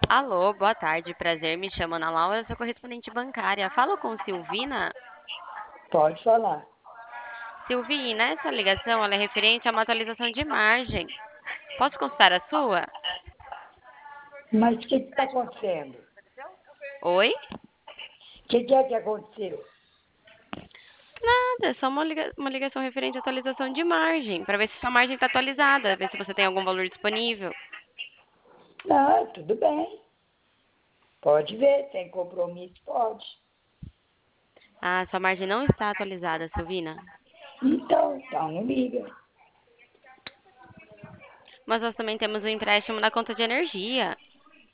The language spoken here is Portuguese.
Alô, boa tarde, prazer, me chamo Ana Laura, sou correspondente bancária. Falo com Silvina? Pode falar. Silvina, essa ligação ela é referente a uma atualização de margem. Posso consultar a sua? Mas o que está acontecendo? Oi? O que é que aconteceu? Nada, é só uma ligação referente à atualização de margem, para ver se sua margem está atualizada, ver se você tem algum valor disponível. Não, tudo bem. Pode ver, sem compromisso, pode. Ah, sua margem não está atualizada, Silvina. Então não liga. Mas nós também temos um empréstimo na conta de energia.